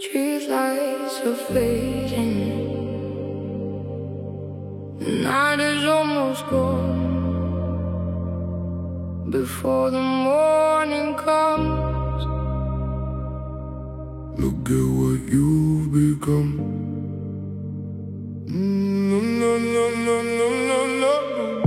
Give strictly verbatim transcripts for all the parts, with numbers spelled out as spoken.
Street lights are fading, the night is almost gone. Before the morning comes, look at what you've become. No, no, no, no, no, no, no.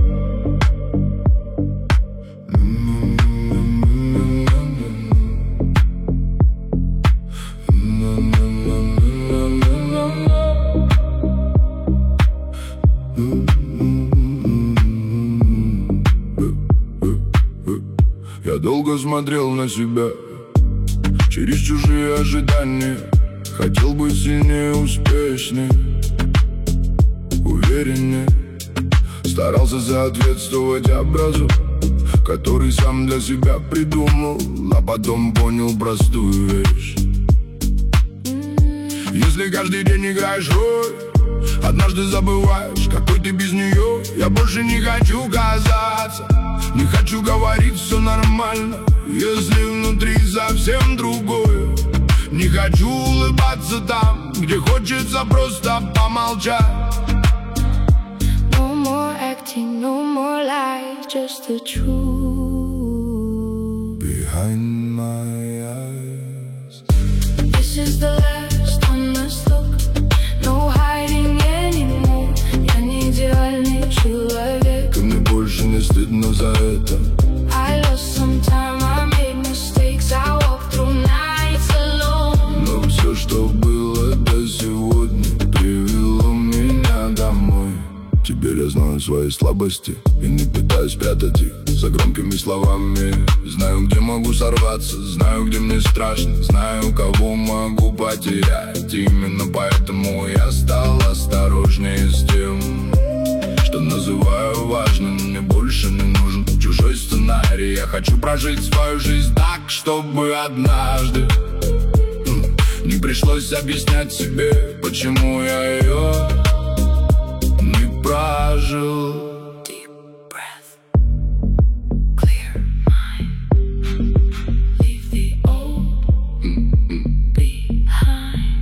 Я долго смотрел на себя через чужие ожидания. Хотел быть сильнее, успешнее, увереннее. Старался соответствовать образу, который сам для себя придумал, а потом понял простую вещь. Если каждый день играешь роль, однажды забываешь, какой ты без нее. Я больше не хочу казаться, не хочу говорить все нормально, если внутри совсем другое. Не хочу улыбаться там, где хочется просто помолчать. no more acting, no more lies, just the truth Behind my eyes. This is the last honest look, no hiding anymore. Я не идеальный человек, Ко мне больше не стыдно за это. I lost some time, I made mistakes, I walked through nights alone. Но все, что было до сегодня, привело меня домой. Теперь я знаю свои слабости и не пытаюсь прятать их за громкими словами. Знаю, где могу сорваться, знаю, где мне страшно, знаю, кого могу потерять. Именно поэтому я стал осторожнее с тем, что называю важным. Мне больше не нужен чужой сценарий. Я хочу прожить свою жизнь так, чтобы однажды не пришлось объяснять себе, почему я ее не прожил. Deep breath, clear mind, leave the old behind.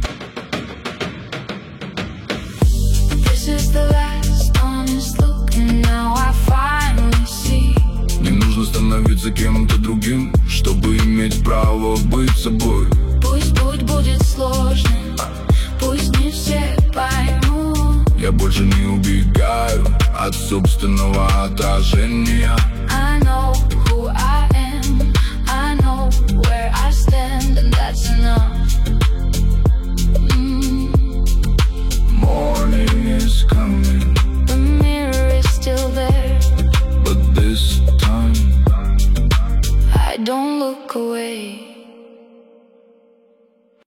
This is the last honest look, and now I finally see. Не нужно становиться кем-то другим, чтобы иметь право быть собой. Пусть путь будет сложным, пусть не все поймут. Я больше не убегаю от собственного отражения. I know who I am, I know where I stand, and that's enough. mm. Morning is coming, The mirror is still there, but this time I don't look away.